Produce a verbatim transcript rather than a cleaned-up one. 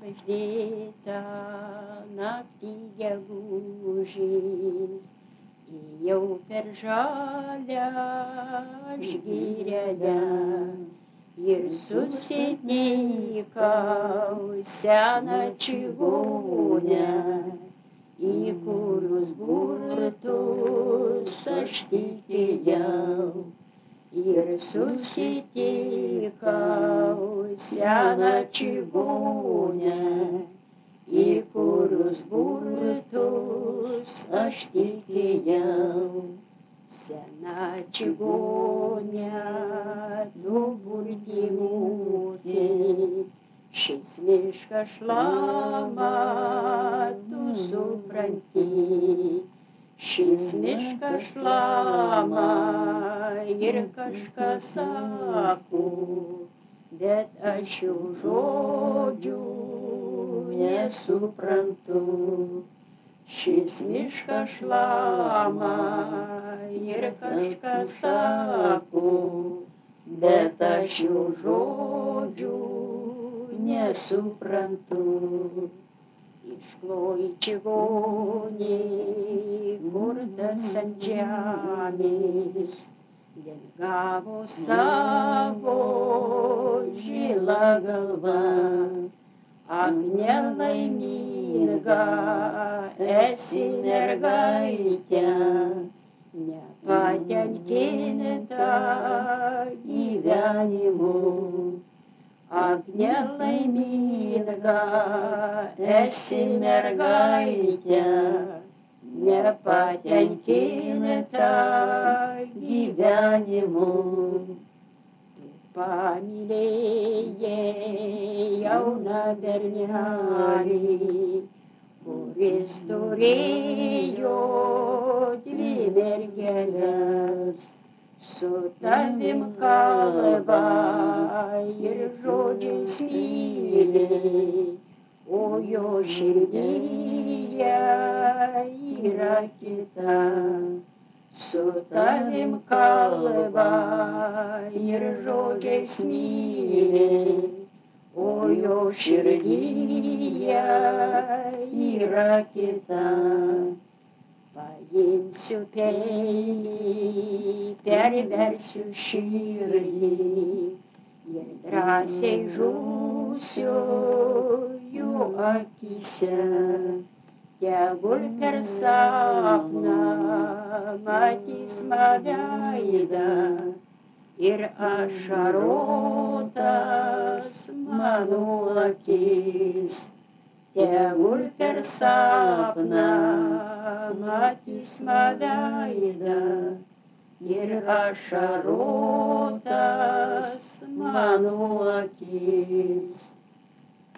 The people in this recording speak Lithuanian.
paždėta naktį gegužės, ėjau per žalią žvyrelę ir susitikau seną čigonę, į kurius burtus aš tikėjau. Ir susitikau seną čigonę, į kurius burtus aš tikėjau. Sena čigonė, tu burti moki, šis miškas šlama, tu supranti. Šis miškas šlama ir kažkas sako, bet aš jau žodžių nesuprantu. Šis miškas šlama ir kažkas sako, bet aš jau žodžių nesuprantu. Iškloji čigonė, kurtas ant žemės, dėl gavo savo žila galva. Ak, nelaiminga esi mergaitė, nepatenkinta gyvenimu. Ak, nelaiminga esi mergaitė, nepatenkinta gyvenimu. Tu pamylėjai jauną bernelį, kuris turėjo dvi mergeles. Su tavim kalba ir žodžiais myli, o jo širdyje yra kita. Su tavim kalba ir žodžiais myli, o jo širdyje yra kita. Paimsiu peilį, perversiu širdį ir drąsiai žūsiu jų akyse. Tegul per sapną matys mano veidą ir ašarotas mano akis. Tegul per sapną matys mano veidą ir ašarotas mano akis.